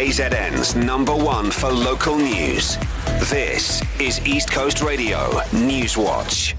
KZN's number one for local news. This is East Coast Radio News Watch.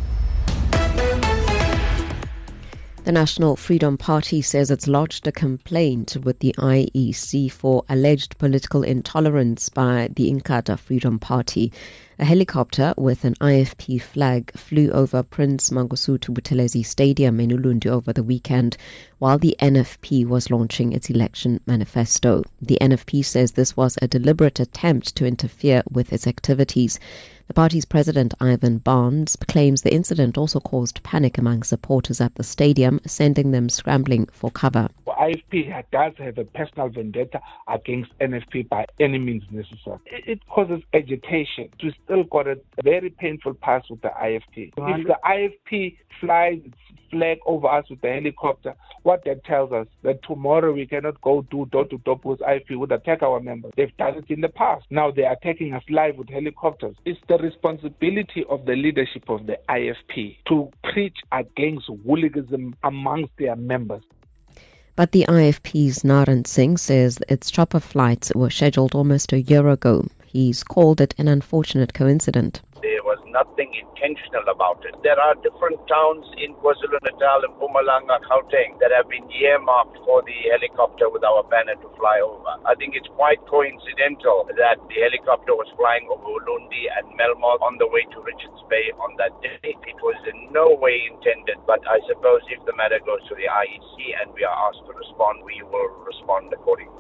The National Freedom Party says it's lodged a complaint with the IEC for alleged political intolerance by the Inkatha Freedom Party. A helicopter with an IFP flag flew over Prince Mangosuthu Buthelezi Stadium in Ulundi over the weekend while the NFP was launching its election manifesto. The NFP says this was a deliberate attempt to interfere with its activities. The party's president, Ivan Barnes, claims the incident also caused panic among supporters at the stadium, sending them scrambling for cover. IFP does have a personal vendetta against NFP by any means necessary. It causes agitation. We still got a very painful past with the IFP. If the IFP flies its flag over us with the helicopter, what that tells us that tomorrow we cannot go do door-to-door with IFP would attack our members. They've done it in the past. Now they are attacking us live with helicopters. It's the responsibility of the leadership of the IFP to preach against hooliganism amongst their members. But the IFP's Naran Singh says its chopper flights were scheduled almost a year ago. He's called it an unfortunate coincidence. There was nothing intentional about it. There are different towns in KwaZulu-Natal and Mpumalanga, Gauteng that have been earmarked for the helicopter with our banner to fly over. I think it's quite coincidental that the helicopter was flying over Ulundi and Melmoth on the way to Richards Bay on that day. It was in no way intended, but I suppose if the matter goes to the IEC and we are asked to respond, we will respond accordingly.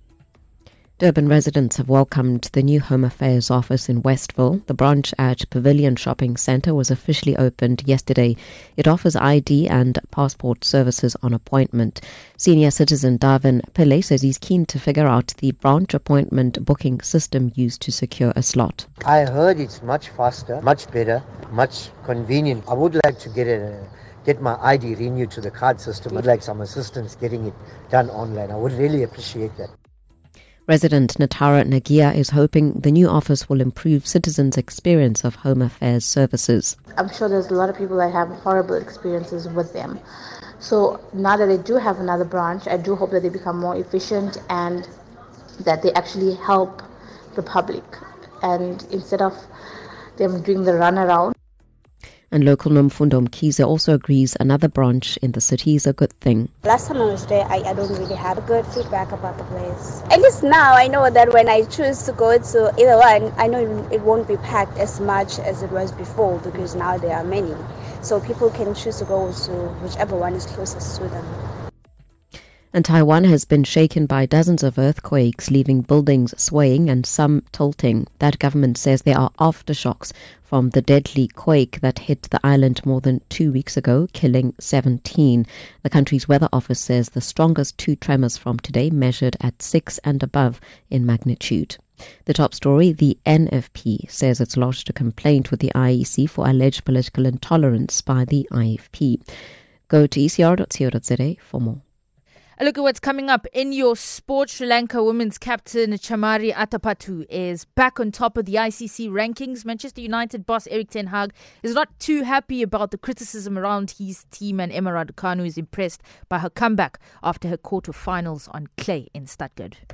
Durban residents have welcomed the new Home Affairs office in Westville. The branch at Pavilion Shopping Centre was officially opened yesterday. It offers ID and passport services on appointment. Senior citizen Darvin Pillay says he's keen to figure out the branch appointment booking system used to secure a slot. I heard it's much faster, much better, much convenient. I would like to get my ID renewed to the card system. I'd like some assistance getting it done online. I would really appreciate that. Resident Natara Nagia is hoping the new office will improve citizens' experience of Home Affairs services. I'm sure there's a lot of people that have horrible experiences with them. So now that they do have another branch, I do hope that they become more efficient and that they actually help the public. And instead of them doing the runaround. And local Nomfundo Mkhize also agrees another branch in the city is a good thing. Last time I was there, I don't really have good feedback about the place. At least now I know that when I choose to go to either one, I know it won't be packed as much as it was before because now there are many. So people can choose to go to whichever one is closest to them. And Taiwan has been shaken by dozens of earthquakes, leaving buildings swaying and some tilting. That government says there are aftershocks from the deadly quake that hit the island more than 2 weeks ago, killing 17. The country's weather office says the strongest two tremors from today measured at 6 and above in magnitude. The top story, the NFP says it's lodged a complaint with the IEC for alleged political intolerance by the IFP. Go to ecr.co.za for more. A look at what's coming up in your sport. Sri Lanka women's captain Chamari Atapattu is back on top of the ICC rankings. Manchester United boss Erik ten Hag is not too happy about the criticism around his team, and Emma Raducanu is impressed by her comeback after her quarter-finals on clay in Stuttgart.